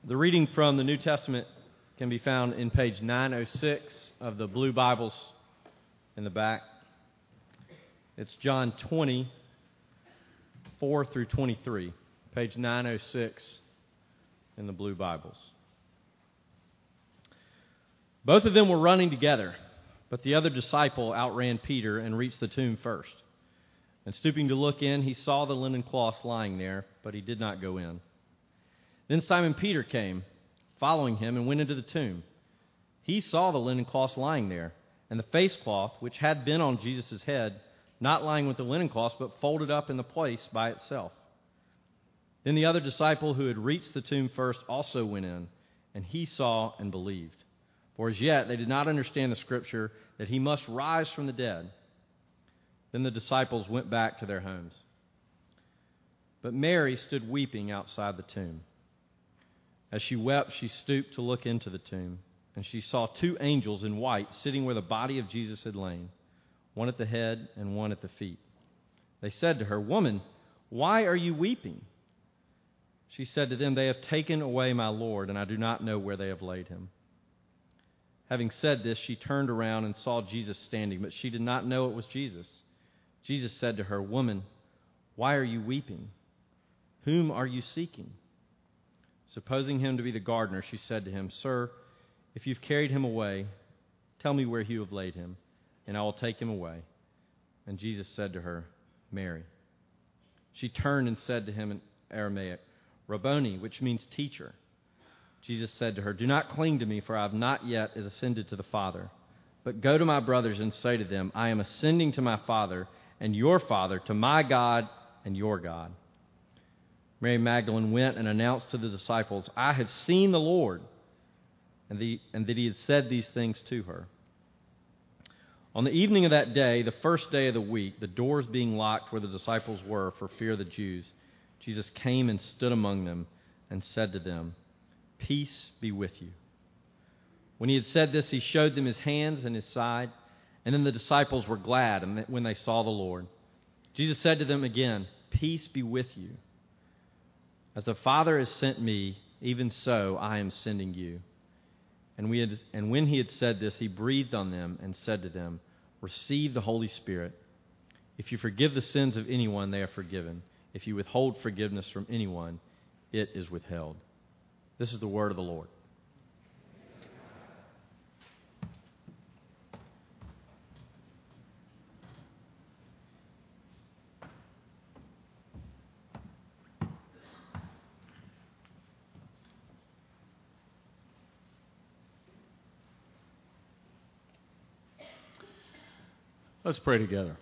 The reading from the New Testament can be found in page 906 of the blue Bibles in the back. It's John 20, 4 through 23, page 906 in the blue Bibles. Both of them were running together, but the other disciple outran Peter and reached the tomb first. And stooping to look in, he saw the linen cloths lying there, but he did not go in. Then Simon Peter came, following him, and went into the tomb. He saw the linen cloths lying there, and the face cloth, which had been on Jesus' head, not lying with the linen cloths, but folded up in the place by itself. Then the other disciple who had reached the tomb first also went in, and he saw and believed. For as yet they did not understand the scripture that he must rise from the dead. Then the disciples went back to their homes. But Mary stood weeping outside the tomb. As she wept, she stooped to look into the tomb, and she saw two angels in white sitting where the body of Jesus had lain, one at the head and one at the feet. They said to her, "Woman, why are you weeping?" She said to them, "They have taken away my Lord, and I do not know where they have laid him." Having said this, she turned around and saw Jesus standing, but she did not know it was Jesus. Jesus said to her, "Woman, why are you weeping? Whom are you seeking?" Supposing him to be the gardener, she said to him, "Sir, if you've carried him away, tell me where you have laid him, and I will take him away." And Jesus said to her, "Mary." She turned and said to him in Aramaic, "Rabboni," which means teacher. Jesus said to her, "Do not cling to me, for I have not yet ascended to the Father. But go to my brothers and say to them, I am ascending to my Father and your Father, to my God and your God." Mary Magdalene went and announced to the disciples, "I have seen the Lord," and that he had said these things to her. On the evening of that day, the first day of the week, the doors being locked where the disciples were for fear of the Jews, Jesus came and stood among them and said to them, "Peace be with you." When he had said this, he showed them his hands and his side, and then the disciples were glad when they saw the Lord. Jesus said to them again, "Peace be with you. As the Father has sent me, even so I am sending you." And when he had said this, he breathed on them and said to them, "Receive the Holy Spirit. If you forgive the sins of anyone, they are forgiven. If you withhold forgiveness from anyone, it is withheld." This is the word of the Lord. Let's pray together.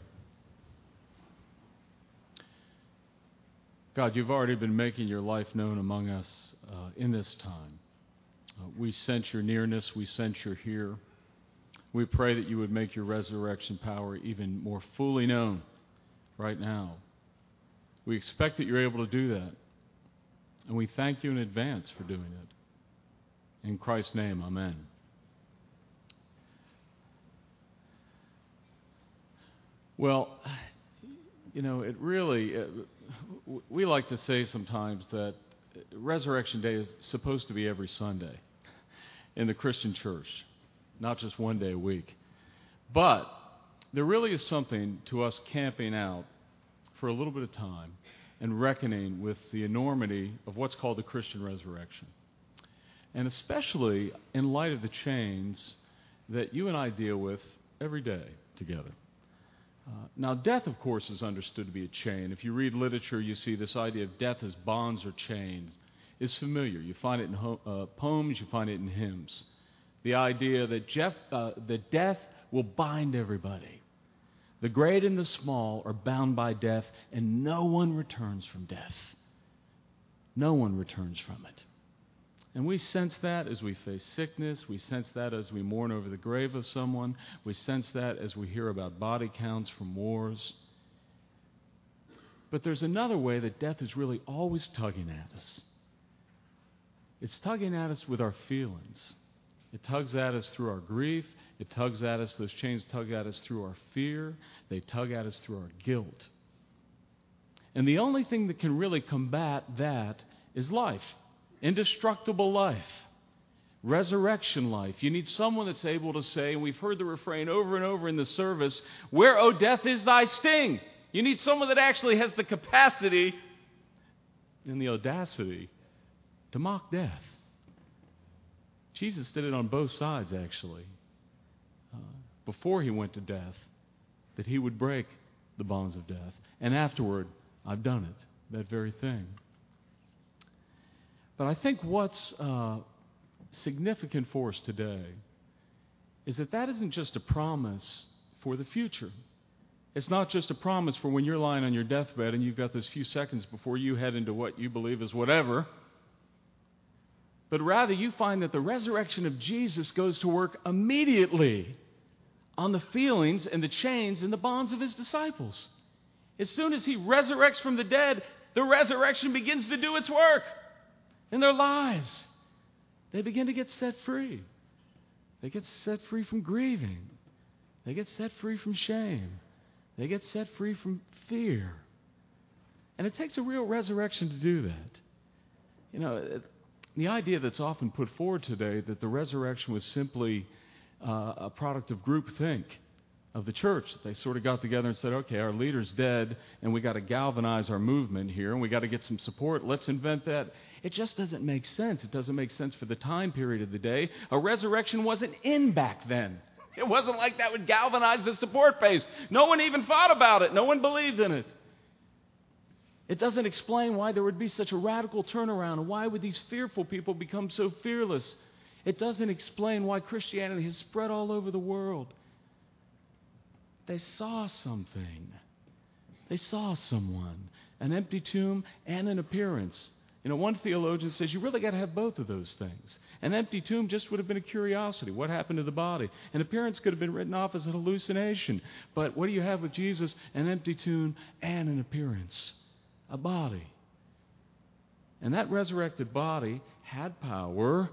God, you've already been making your life known among us in this time. We sense your nearness. We sense you're here. We pray that you would make your resurrection power even more fully known right now. We expect that you're able to do that, and we thank you in advance for doing it. In Christ's name, amen. Well, it really, we like to say sometimes that Resurrection Day is supposed to be every Sunday in the Christian church, not just one day a week. But there really is something to us camping out for a little bit of time and reckoning with the enormity of what's called the Christian resurrection. And especially in light of the chains that you and I deal with every day together. Now, death, of course, is understood to be a chain. If you read literature, you see this idea of death as bonds or chains is familiar. You find it in poems, you find it in hymns. The idea that death will bind everybody. The great and the small are bound by death, and no one returns from death. No one returns from it. And we sense that as we face sickness. We sense that as we mourn over the grave of someone. We sense that as we hear about body counts from wars. But there's another way that death is really always tugging at us. It's tugging at us with our feelings. It tugs at us through our grief. It tugs at us, those chains tug at us through our fear. They tug at us through our guilt. And the only thing that can really combat that is life. indestructible life, resurrection life. You need someone that's able to say, and we've heard the refrain over and over in the service, "Where, O death, is thy sting?" You need someone that actually has the capacity and the audacity to mock death. Jesus did it on both sides, actually. Before he went to death, that he would break the bonds of death. And afterward, I've done it, that very thing. But I think what's significant for us today is that isn't just a promise for the future. It's not just a promise for when you're lying on your deathbed and you've got those few seconds before you head into what you believe is whatever. But rather, you find that the resurrection of Jesus goes to work immediately on the feelings and the chains and the bonds of his disciples. As soon as he resurrects from the dead, the resurrection begins to do its work in their lives. They begin to get set free. They get set free from grieving. They get set free from shame. They get set free from fear. And it takes a real resurrection to do that. You know, the idea that's often put forward today that the resurrection was simply a product of groupthink of the church. They sort of got together and said, okay, our leader's dead, and we got to galvanize our movement here, and we got to get some support. Let's invent that. It just doesn't make sense. It doesn't make sense for the time period of the day. A resurrection wasn't in back then. It wasn't like that would galvanize the support base. No one even thought about it. No one believed in it. It doesn't explain why there would be such a radical turnaround, and why would these fearful people become so fearless. It doesn't explain why Christianity has spread all over the world. They saw something. They saw someone, an empty tomb and an appearance. You know, one theologian says you really got to have both of those things. An empty tomb just would have been a curiosity. What happened to the body? An appearance could have been written off as a hallucination. But what do you have with Jesus? An empty tomb and an appearance. A body. And that resurrected body had power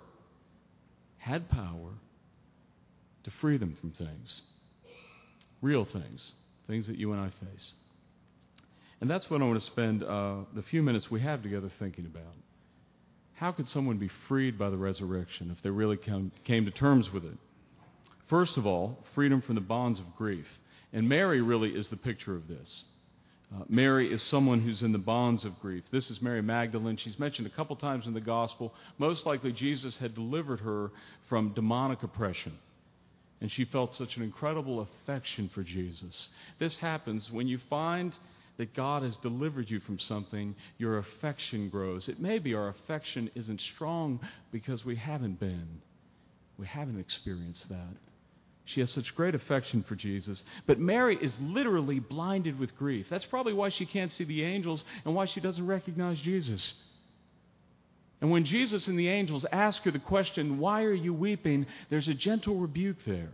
to free them from things. Real things. Things that you and I face. And that's what I want to spend the few minutes we have together thinking about. How could someone be freed by the resurrection if they really came to terms with it? First of all, freedom from the bonds of grief. And Mary really is the picture of this. Mary is someone who's in the bonds of grief. This is Mary Magdalene. She's mentioned a couple times in the gospel. Most likely Jesus had delivered her from demonic oppression. And she felt such an incredible affection for Jesus. This happens when you find that God has delivered you from something, your affection grows. It may be our affection isn't strong because we haven't experienced that. She has such great affection for Jesus. But Mary is literally blinded with grief. That's probably why she can't see the angels and why she doesn't recognize Jesus. And when Jesus and the angels ask her the question, "Why are you weeping?" there's a gentle rebuke there.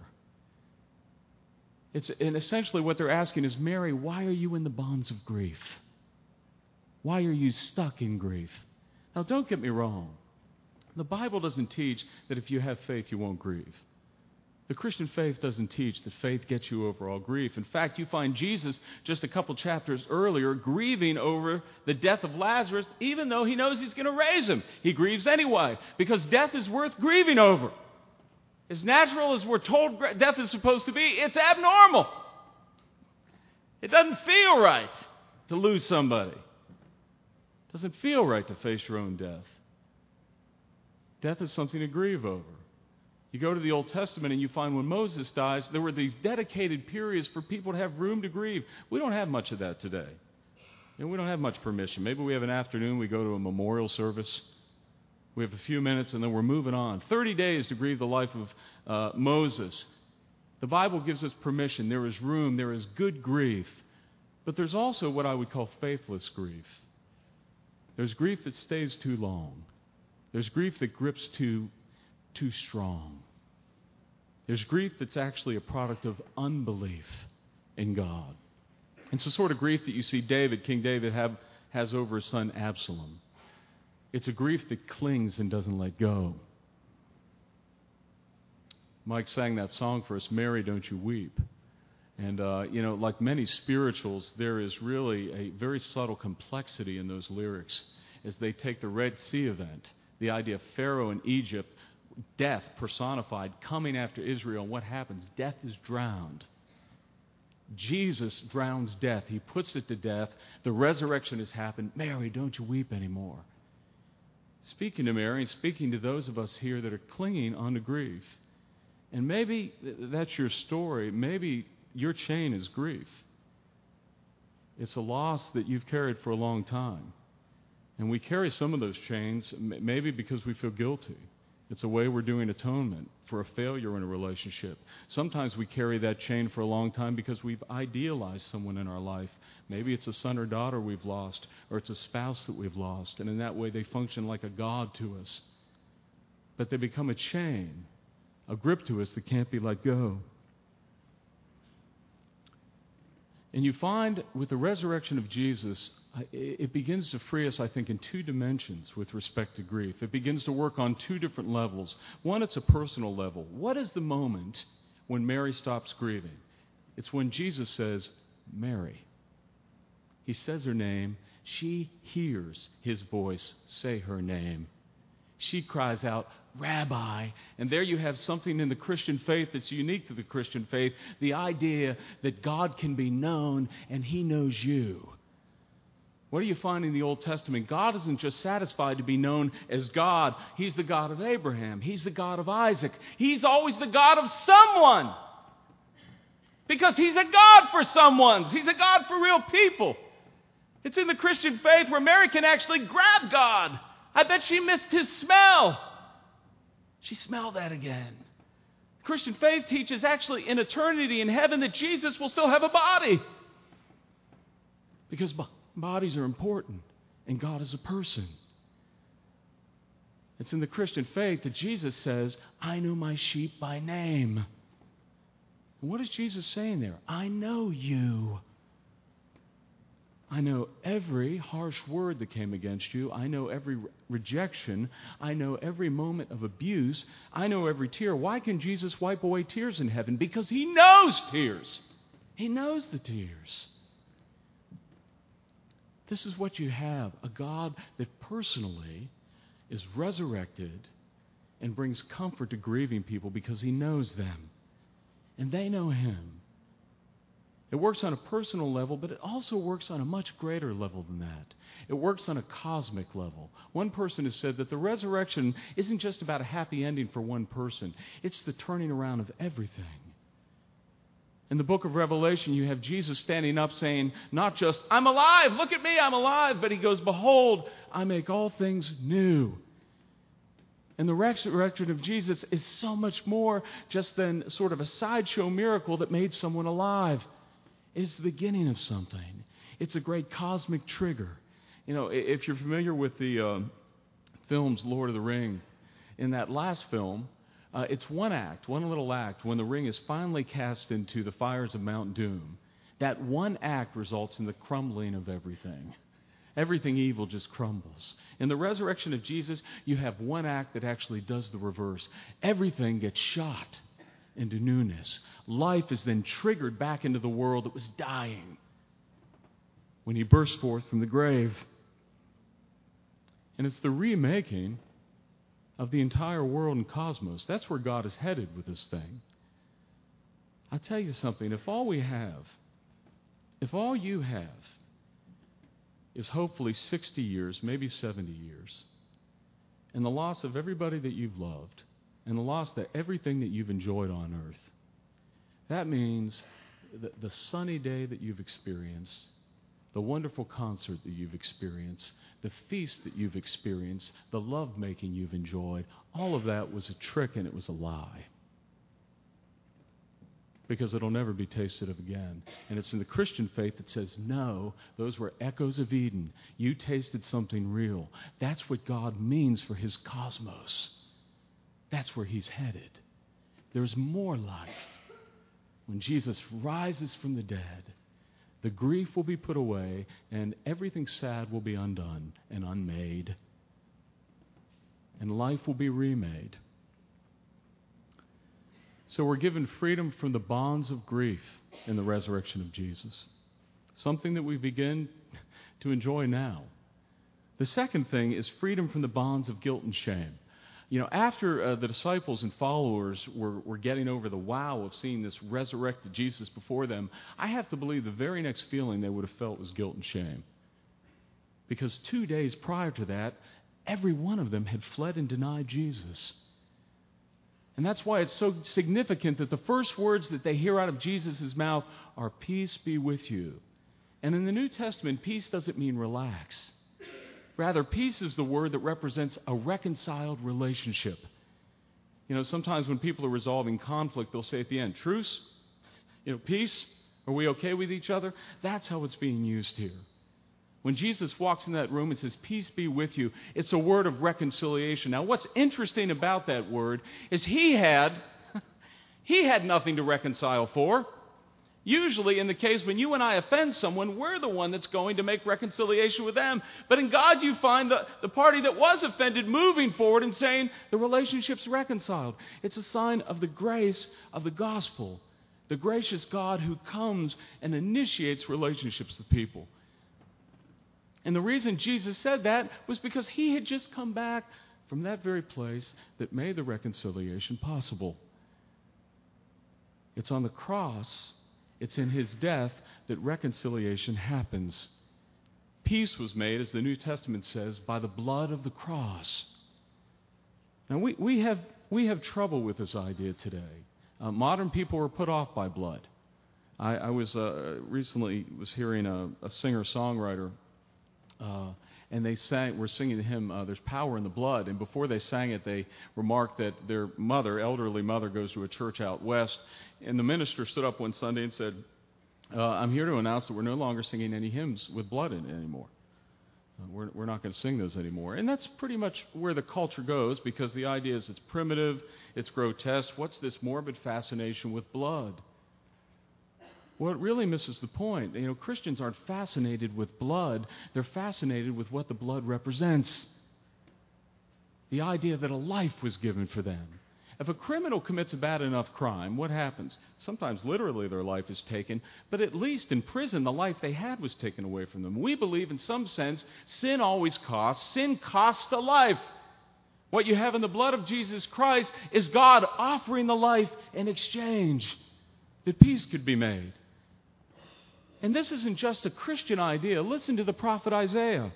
And essentially what they're asking is, Mary, why are you in the bonds of grief? Why are you stuck in grief? Now, don't get me wrong. The Bible doesn't teach that if you have faith, you won't grieve. The Christian faith doesn't teach that faith gets you over all grief. In fact, you find Jesus just a couple chapters earlier grieving over the death of Lazarus, even though he knows he's going to raise him. He grieves anyway, because death is worth grieving over. As natural as we're told death is supposed to be, it's abnormal. It doesn't feel right to lose somebody. It doesn't feel right to face your own death. Death is something to grieve over. You go to the Old Testament and you find when Moses dies, there were these dedicated periods for people to have room to grieve. We don't have much of that today. We don't have much permission. Maybe we have an afternoon, we go to a memorial service. We have a few minutes and then we're moving on. 30 days to grieve the life of Moses. The Bible gives us permission. There is room. There is good grief. But there's also what I would call faithless grief. There's grief that stays too long. There's grief that grips too strong. There's grief that's actually a product of unbelief in God. It's the sort of grief that you see King David has over his son Absalom. It's a grief that clings and doesn't let go. Mike sang that song for us, "Mary, Don't You Weep." And, like many spirituals, there is really a very subtle complexity in those lyrics as they take the Red Sea event The idea of Pharaoh in Egypt, death personified, coming after Israel. And what happens? Death is drowned. Jesus drowns death. He puts it to death. The resurrection has happened. Mary, don't you weep anymore. Speaking to Mary and speaking to those of us here that are clinging onto grief. And maybe that's your story. Maybe your chain is grief. It's a loss that you've carried for a long time. And we carry some of those chains maybe because we feel guilty. It's a way we're doing atonement for a failure in a relationship. Sometimes we carry that chain for a long time because we've idealized someone in our life. Maybe it's a son or daughter we've lost, or it's a spouse that we've lost, and in that way they function like a god to us. But they become a chain, a grip to us that can't be let go. And you find with the resurrection of Jesus, it begins to free us, I think, in two dimensions with respect to grief. It begins to work on two different levels. One, it's a personal level. What is the moment when Mary stops grieving? It's when Jesus says, Mary. He says her name. She hears his voice say her name. She cries out, Rabbi. And there you have something in the Christian faith that's unique to the Christian faith, the idea that God can be known and he knows you. What do you find in the Old Testament? God isn't just satisfied to be known as God. He's the God of Abraham. He's the God of Isaac. He's always the God of someone. Because he's a God for someone. He's a God for real people. It's in the Christian faith where Mary can actually grab God. I bet she missed his smell. She smelled that again. Christian faith teaches actually in eternity in heaven that Jesus will still have a body. Because bodies are important, and God is a person. It's in the Christian faith that Jesus says, I know my sheep by name. And what is Jesus saying there? I know you. I know every harsh word that came against you. I know every rejection. I know every moment of abuse. I know every tear. Why can Jesus wipe away tears in heaven? Because he knows tears. He knows the tears. This is what you have, a God that personally is resurrected and brings comfort to grieving people because he knows them. And they know him. It works on a personal level, but it also works on a much greater level than that. It works on a cosmic level. One person has said that the resurrection isn't just about a happy ending for one person. It's the turning around of everything. In the book of Revelation, you have Jesus standing up saying, not just, I'm alive, look at me, I'm alive, but he goes, behold, I make all things new. And the resurrection of Jesus is so much more just than sort of a sideshow miracle that made someone alive. It's the beginning of something. It's a great cosmic trigger. You know, if you're familiar with the films Lord of the Ring, in that last film, it's one little act, when the ring is finally cast into the fires of Mount Doom. That one act results in the crumbling of everything. Everything evil just crumbles. In the resurrection of Jesus, you have one act that actually does the reverse. Everything gets shot into newness. Life is then triggered back into the world that was dying when he burst forth from the grave. And it's the remaking of the entire world and cosmos. That's where God is headed with this thing. I'll tell you something. If all you have is hopefully 60 years, maybe 70 years, and the loss of everybody that you've loved, and the loss of everything that you've enjoyed on earth, that means the sunny day that you've experienced, the wonderful concert that you've experienced, the feast that you've experienced, the love-making you've enjoyed, all of that was a trick and it was a lie. Because it'll never be tasted of again. And it's in the Christian faith that says, no, those were echoes of Eden. You tasted something real. That's what God means for his cosmos. That's where he's headed. There's more life. When Jesus rises from the dead, the grief will be put away and everything sad will be undone and unmade. And life will be remade. So we're given freedom from the bonds of grief in the resurrection of Jesus. Something that we begin to enjoy now. The second thing is freedom from the bonds of guilt and shame. You know, after the disciples and followers were getting over the wow of seeing this resurrected Jesus before them, I have to believe the very next feeling they would have felt was guilt and shame. Because 2 days prior to that, every one of them had fled and denied Jesus. And that's why it's so significant that the first words that they hear out of Jesus' mouth are, "Peace be with you." And in the New Testament, peace doesn't mean relax. Rather, peace is the word that represents a reconciled relationship. You know, sometimes when people are resolving conflict, they'll say at the end, "Truce? You know, peace? Are we okay with each other?" That's how it's being used here. When Jesus walks in that room and says, "Peace be with you," it's a word of reconciliation. Now, what's interesting about that word is he had nothing to reconcile for. Usually, in the case when you and I offend someone, we're the one that's going to make reconciliation with them. But in God, you find the party that was offended moving forward and saying, the relationship's reconciled. It's a sign of the grace of the gospel, the gracious God who comes and initiates relationships with people. And the reason Jesus said that was because he had just come back from that very place that made the reconciliation possible. It's on the cross, it's in his death that reconciliation happens. Peace was made, as the New Testament says, by the blood of the cross. Now, we have trouble with this idea today. Modern people are put off by blood. I was recently hearing a singer-songwriter, and they were singing the hymn, "There's Power in the Blood," and before they sang it, they remarked that their elderly mother, goes to a church out west, and the minister stood up one Sunday and said, "I'm here to announce that we're no longer singing any hymns with blood in it anymore. We're not going to sing those anymore." And that's pretty much where the culture goes, because the idea is it's primitive, it's grotesque. What's this morbid fascination with blood? Well, it really misses the point. You know, Christians aren't fascinated with blood. They're fascinated with what the blood represents. The idea that a life was given for them. If a criminal commits a bad enough crime, what happens? Sometimes literally their life is taken, but at least in prison the life they had was taken away from them. We believe in some sense sin always costs. Sin costs a life. What you have in the blood of Jesus Christ is God offering the life in exchange that peace could be made. And this isn't just a Christian idea. Listen to the prophet Isaiah.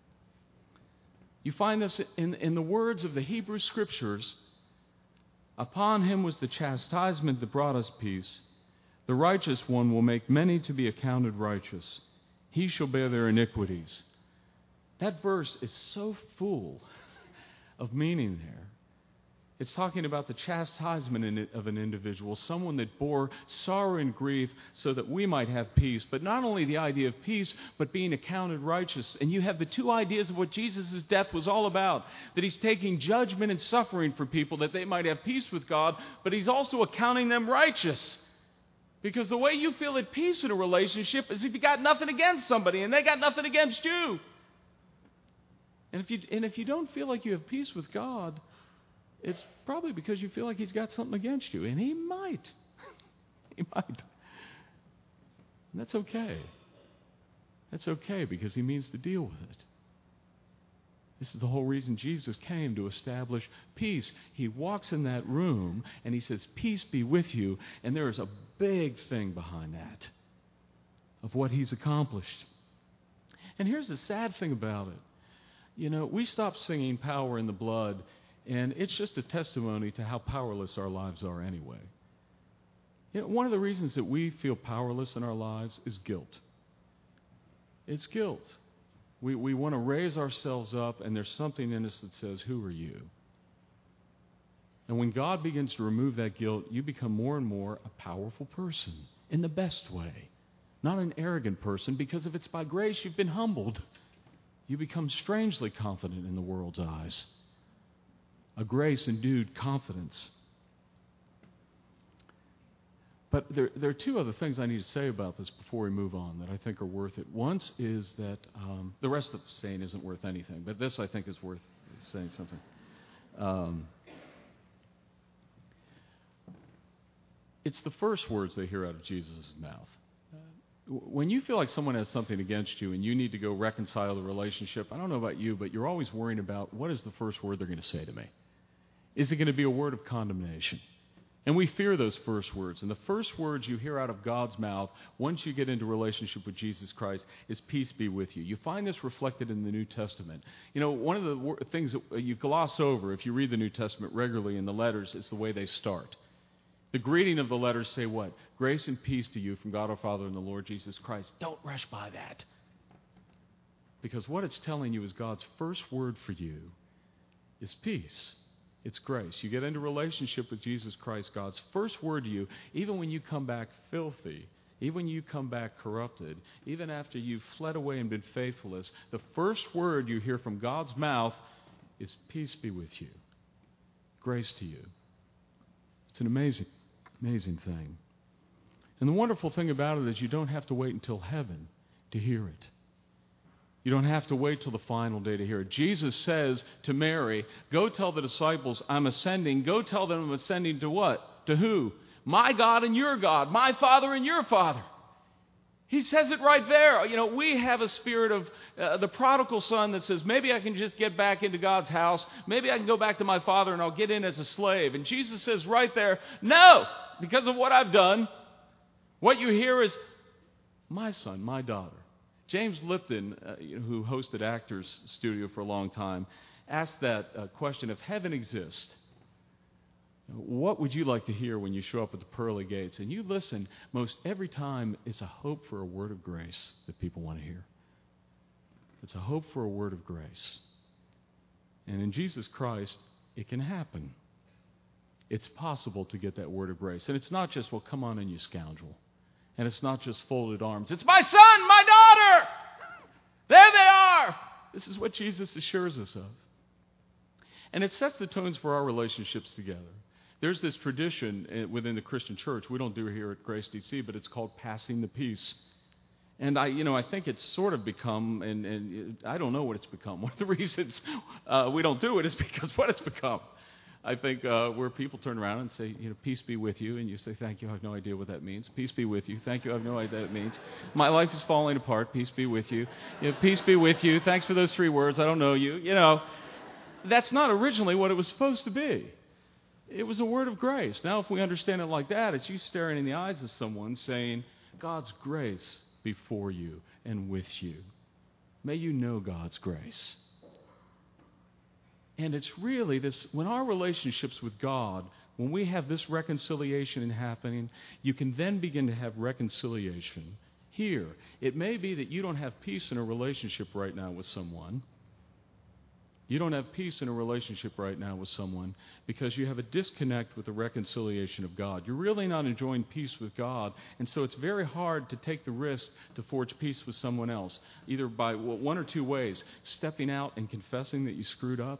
You find this in the words of the Hebrew Scriptures. "Upon him was the chastisement that brought us peace. The righteous one will make many to be accounted righteous. He shall bear their iniquities." That verse is so full of meaning there. It's talking about the chastisement of an individual, someone that bore sorrow and grief so that we might have peace. But not only the idea of peace, but being accounted righteous. And you have the two ideas of what Jesus' death was all about. That he's taking judgment and suffering for people that they might have peace with God, but he's also accounting them righteous. Because the way you feel at peace in a relationship is if you got nothing against somebody and they got nothing against you. And if you don't feel like you have peace with God, it's probably because you feel like he's got something against you. And he might. He might. And that's okay. That's okay, because he means to deal with it. This is the whole reason Jesus came, to establish peace. He walks in that room and he says, "Peace be with you." And there is a big thing behind that of what he's accomplished. And here's the sad thing about it. You know, we stop singing "Power in the Blood," and it's just a testimony to how powerless our lives are anyway. You know, one of the reasons that we feel powerless in our lives is guilt. It's guilt. We want to raise ourselves up, and there's something in us that says, "Who are you?" And when God begins to remove that guilt, you become more and more a powerful person in the best way. Not an arrogant person, because if it's by grace you've been humbled, you become strangely confident in the world's eyes. A grace-endued confidence. But there are two other things I need to say about this before we move on that I think are worth it. One is that the rest of the saying isn't worth anything, but this I think is worth saying something. It's the first words they hear out of Jesus' mouth. when you feel like someone has something against you and you need to go reconcile the relationship, I don't know about you, but you're always worrying about what is the first word they're going to say to me. Is it going to be a word of condemnation? And we fear those first words. And the first words you hear out of God's mouth once you get into relationship with Jesus Christ is peace be with you. You find this reflected in the New Testament. You know, one of the things that you gloss over if you read the New Testament regularly in the letters is the way they start. The greeting of the letters say what? Grace and peace to you from God our Father and the Lord Jesus Christ. Don't rush by that. Because what it's telling you is God's first word for you is peace. It's grace. You get into relationship with Jesus Christ, God's first word to you, even when you come back filthy, even when you come back corrupted, even after you've fled away and been faithless, the first word you hear from God's mouth is peace be with you. Grace to you. It's an amazing, amazing thing. And the wonderful thing about it is you don't have to wait until heaven to hear it. You don't have to wait till the final day to hear it. Jesus says to Mary, go tell the disciples I'm ascending. Go tell them I'm ascending to what? To who? My God and your God. My Father and your Father. He says it right there. You know, we have a spirit of the prodigal son that says, maybe I can just get back into God's house. Maybe I can go back to my father and I'll get in as a slave. And Jesus says right there, no, because of what I've done, what you hear is my son, my daughter. James Lipton, who hosted Actors Studio for a long time, asked that question, if heaven exists, what would you like to hear when you show up at the pearly gates? And you listen, most every time it's a hope for a word of grace that people want to hear. It's a hope for a word of grace. And in Jesus Christ, it can happen. It's possible to get that word of grace. And it's not just, well, come on in, you scoundrel. And it's not just folded arms. It's my son, my daughter. There they are. This is what Jesus assures us of. And it sets the tones for our relationships together. There's this tradition within the Christian church. We don't do it here at Grace DC, but it's called passing the peace. And I think it's sort of become, and I don't know what it's become. One of the reasons we don't do it is because what it's become. I think where people turn around and say, peace be with you, and you say, thank you, I have no idea what that means. Peace be with you. Thank you, I have no idea what that means. My life is falling apart. Peace be with you. Peace be with you. Thanks for those 3 words. I don't know you. That's not originally what it was supposed to be. It was a word of grace. Now, if we understand it like that, it's you staring in the eyes of someone saying, God's grace be for you and with you. May you know God's grace. And it's really this, when our relationships with God, when we have this reconciliation happening, you can then begin to have reconciliation here. It may be that you don't have peace in a relationship right now with someone. You don't have peace in a relationship right now with someone because you have a disconnect with the reconciliation of God. You're really not enjoying peace with God, and so it's very hard to take the risk to forge peace with someone else, either by one or 2 ways, stepping out and confessing that you screwed up.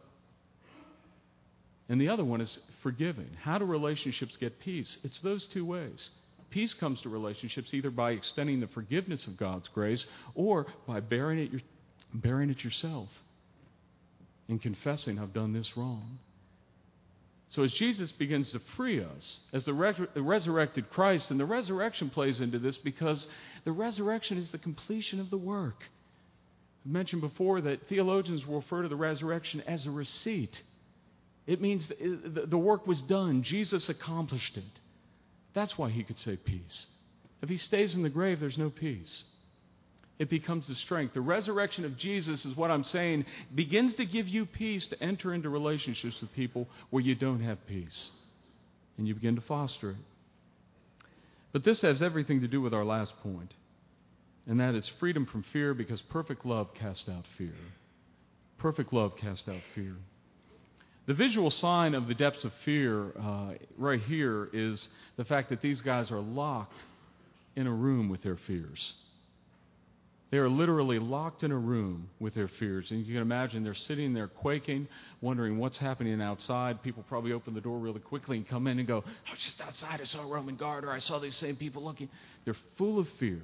And the other one is forgiving. How do relationships get peace? It's those 2 ways. Peace comes to relationships either by extending the forgiveness of God's grace or by bearing it yourself and confessing, I've done this wrong. So as Jesus begins to free us, as the resurrected Christ, and the resurrection plays into this because the resurrection is the completion of the work. I mentioned before that theologians will refer to the resurrection as a receipt. It means the work was done. Jesus accomplished it. That's why he could say peace. If he stays in the grave, there's no peace. It becomes the strength. The resurrection of Jesus is what I'm saying, begins to give you peace to enter into relationships with people where you don't have peace. And you begin to foster it. But this has everything to do with our last point. And that is freedom from fear, because perfect love casts out fear. Perfect love casts out fear. The visual sign of the depths of fear right here is the fact that these guys are locked in a room with their fears. They are literally locked in a room with their fears. And you can imagine they're sitting there quaking, wondering what's happening outside. People probably open the door really quickly and come in and go, I was just outside, I saw a Roman guard, or I saw these same people looking. They're full of fear.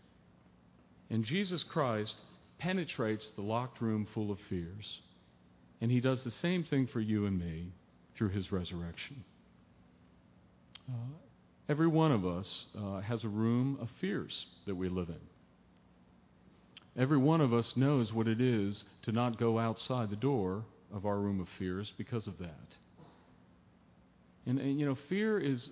And Jesus Christ penetrates the locked room full of fears. And he does the same thing for you and me through his resurrection. Every one of us has a room of fears that we live in. Every one of us knows what it is to not go outside the door of our room of fears because of that. And you know, fear is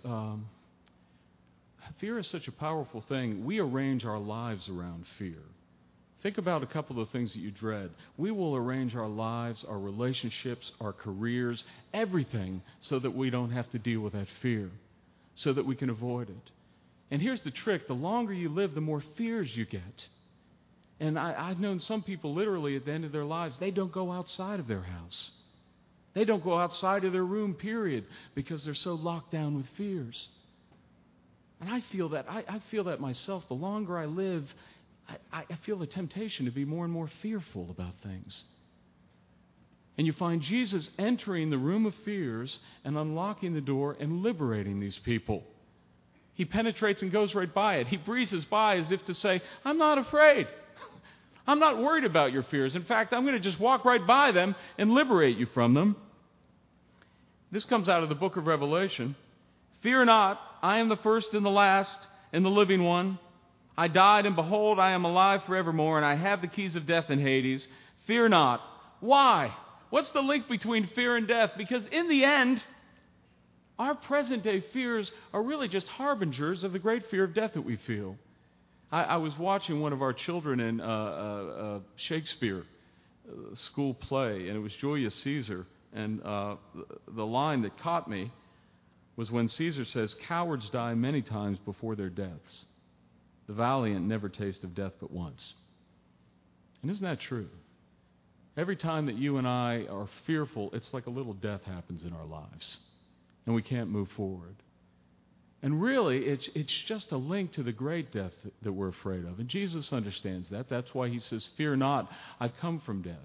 such a powerful thing. We arrange our lives around fear. Think about a couple of things that you dread. We will arrange our lives, our relationships, our careers, everything so that we don't have to deal with that fear, so that we can avoid it. And here's the trick. The longer you live, the more fears you get. And I've known some people literally at the end of their lives, they don't go outside of their house. They don't go outside of their room, period, because they're so locked down with fears. And I feel that. I feel that myself. The longer I live, I feel the temptation to be more and more fearful about things. And you find Jesus entering the room of fears and unlocking the door and liberating these people. He penetrates and goes right by it. He breezes by as if to say, I'm not afraid. I'm not worried about your fears. In fact, I'm going to just walk right by them and liberate you from them. This comes out of the book of Revelation. Fear not, I am the first and the last and the living one. I died, and behold, I am alive forevermore, and I have the keys of death and Hades. Fear not. Why? What's the link between fear and death? Because in the end, our present-day fears are really just harbingers of the great fear of death that we feel. I was watching one of our children in Shakespeare school play, and it was Julius Caesar, and the line that caught me was when Caesar says, cowards die many times before their deaths. The valiant never taste of death but once. And isn't that true? Every time that you and I are fearful, it's like a little death happens in our lives, and we can't move forward. And really, it's just a link to the great death that we're afraid of. And Jesus understands that. That's why he says, fear not, I've come from death.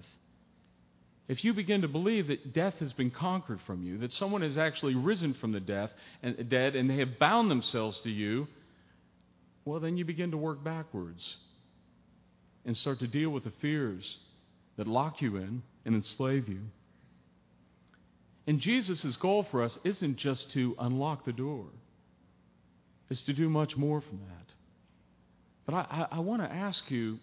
If you begin to believe that death has been conquered from you, that someone has actually risen from the dead and they have bound themselves to you, well, then you begin to work backwards and start to deal with the fears that lock you in and enslave you. And Jesus' goal for us isn't just to unlock the door. It's to do much more from that. But I want to ask you,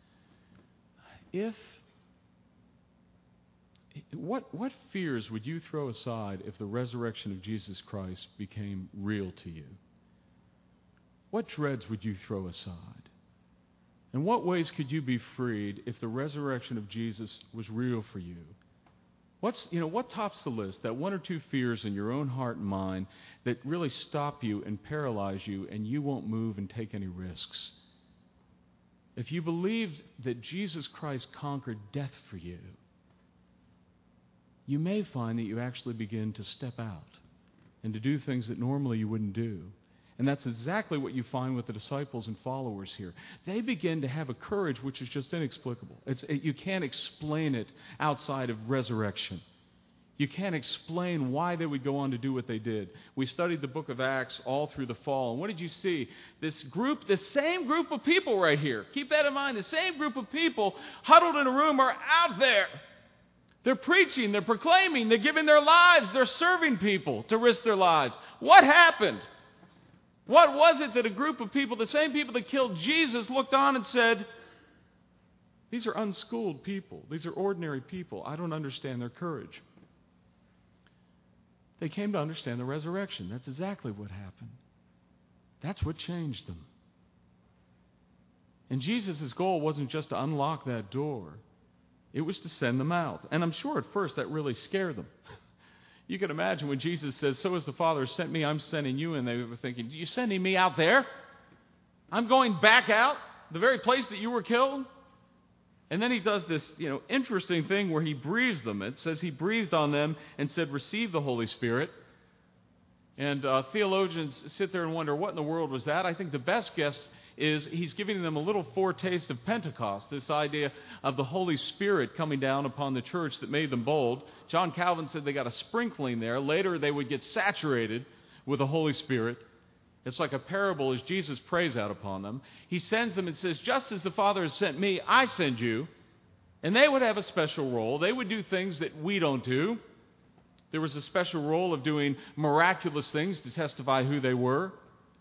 what fears would you throw aside if the resurrection of Jesus Christ became real to you? What dreads would you throw aside? In what ways could you be freed if the resurrection of Jesus was real for you? What tops the list? That one or two fears in your own heart and mind that really stop you and paralyze you, and you won't move and take any risks. If you believed that Jesus Christ conquered death for you, you may find that you actually begin to step out and to do things that normally you wouldn't do. And that's exactly what you find with the disciples and followers here. They begin to have a courage which is just inexplicable. You can't explain it outside of resurrection. You can't explain why they would go on to do what they did. We studied the book of Acts all through the fall. And what did you see? This same group of people right here. Keep that in mind. The same group of people huddled in a room are out there. They're preaching, they're proclaiming, they're giving their lives, they're serving people to risk their lives. What happened? What was it that a group of people, the same people that killed Jesus, looked on and said, these are unschooled people. These are ordinary people. I don't understand their courage. They came to understand the resurrection. That's exactly what happened. That's what changed them. And Jesus' goal wasn't just to unlock that door. It was to send them out. And I'm sure at first that really scared them. You can imagine when Jesus says, so as the Father sent me, I'm sending you. And they were thinking, you're sending me out there? I'm going back out, the very place that you were killed? And then he does this, interesting thing where he breathes them. It says he breathed on them and said, receive the Holy Spirit. And theologians sit there and wonder, what in the world was that? I think the best guess is he's giving them a little foretaste of Pentecost, this idea of the Holy Spirit coming down upon the church that made them bold. John Calvin said they got a sprinkling there. Later they would get saturated with the Holy Spirit. It's like a parable as Jesus prays out upon them. He sends them and says, just as the Father has sent me, I send you. And they would have a special role. They would do things that we don't do. There was a special role of doing miraculous things to testify who they were.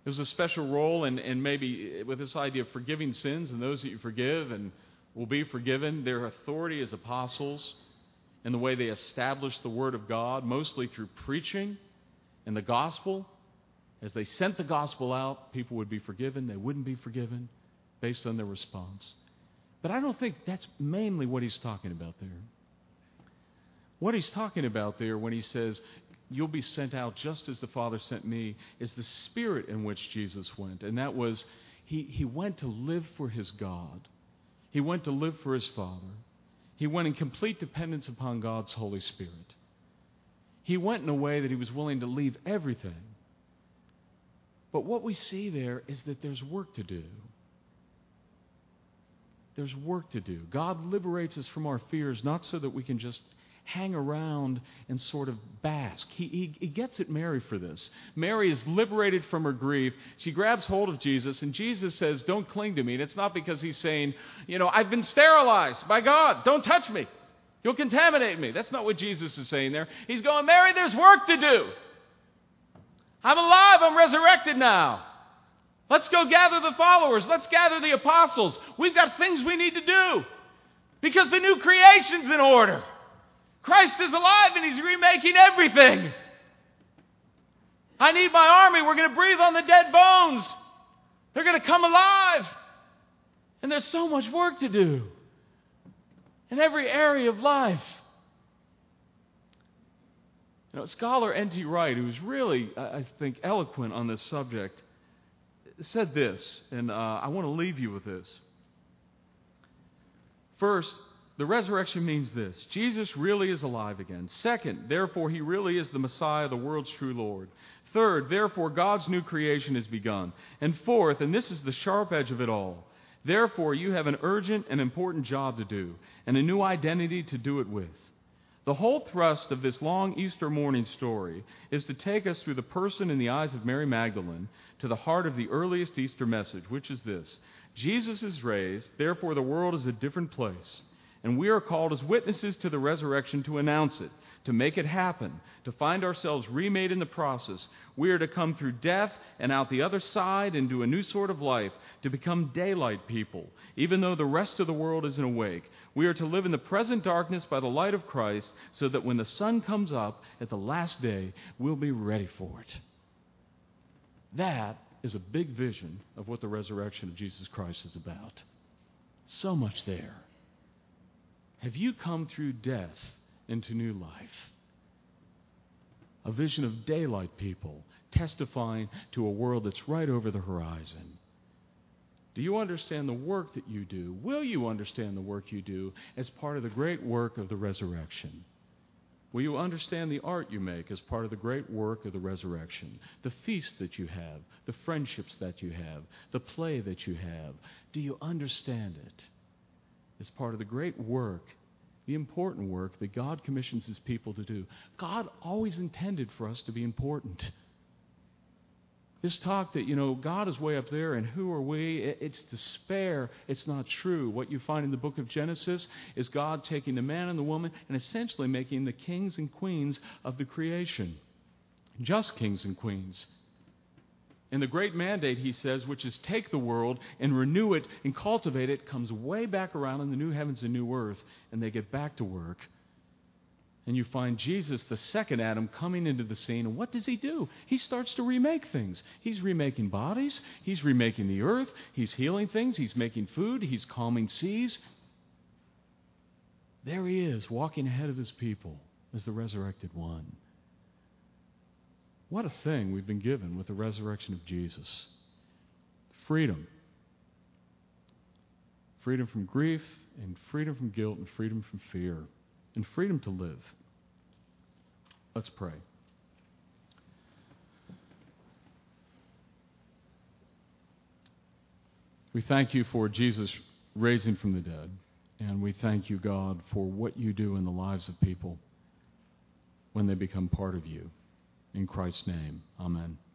There's a special role and maybe with this idea of forgiving sins and those that you forgive and will be forgiven. Their authority as apostles and the way they establish the Word of God, mostly through preaching and the gospel. As they sent the gospel out, people would be forgiven, they wouldn't be forgiven based on their response. But I don't think that's mainly what he's talking about there. What he's talking about there when he says, you'll be sent out just as the Father sent me, is the spirit in which Jesus went. And that was, he went to live for his God. He went to live for his Father. He went in complete dependence upon God's Holy Spirit. He went in a way that he was willing to leave everything. But what we see there is that there's work to do. There's work to do. God liberates us from our fears, not so that we can just hang around and sort of bask. He gets at Mary for this. Mary is liberated from her grief. She grabs hold of Jesus, and Jesus says, don't cling to me. And it's not because he's saying, I've been sterilized by God. Don't touch me. You'll contaminate me. That's not what Jesus is saying there. He's going, Mary, there's work to do. I'm alive. I'm resurrected now. Let's go gather the followers. Let's gather the apostles. We've got things we need to do because the new creation's in order. Christ is alive and he's remaking everything. I need my army. We're going to breathe on the dead bones. They're going to come alive. And there's so much work to do in every area of life. Scholar N.T. Wright, who's really, I think, eloquent on this subject, said this, and I want to leave you with this. First, the resurrection means this: Jesus really is alive again. Second, therefore, he really is the Messiah, the world's true Lord. Third, therefore, God's new creation has begun. And fourth, and this is the sharp edge of it all, therefore, you have an urgent and important job to do, and a new identity to do it with. The whole thrust of this long Easter morning story is to take us through the person in the eyes of Mary Magdalene to the heart of the earliest Easter message, which is this: Jesus is raised, therefore the world is a different place. And we are called as witnesses to the resurrection to announce it, to make it happen, to find ourselves remade in the process. We are to come through death and out the other side into a new sort of life, to become daylight people, even though the rest of the world isn't awake. We are to live in the present darkness by the light of Christ, so that when the sun comes up at the last day, we'll be ready for it. That is a big vision of what the resurrection of Jesus Christ is about. So much there. Have you come through death into new life? A vision of daylight people testifying to a world that's right over the horizon. Do you understand the work that you do? Will you understand the work you do as part of the great work of the resurrection? Will you understand the art you make as part of the great work of the resurrection? The feast that you have, the friendships that you have, the play that you have. Do you understand it as part of the great work, the important work that God commissions his people to do? God always intended for us to be important. This talk that, God is way up there and who are we? It's despair. It's not true. What you find in the book of Genesis is God taking the man and the woman and essentially making the kings and queens of the creation. Just kings and queens. And the great mandate, he says, which is take the world and renew it and cultivate it, comes way back around in the new heavens and new earth, and they get back to work. And you find Jesus, the second Adam, coming into the scene. And what does he do? He starts to remake things. He's remaking bodies. He's remaking the earth. He's healing things. He's making food. He's calming seas. There he is, walking ahead of his people as the resurrected one. What a thing we've been given with the resurrection of Jesus. Freedom. Freedom from grief, and freedom from guilt, and freedom from fear, and freedom to live. Let's pray. We thank you for Jesus raising from the dead, and we thank you, God, for what you do in the lives of people when they become part of you. In Christ's name, amen.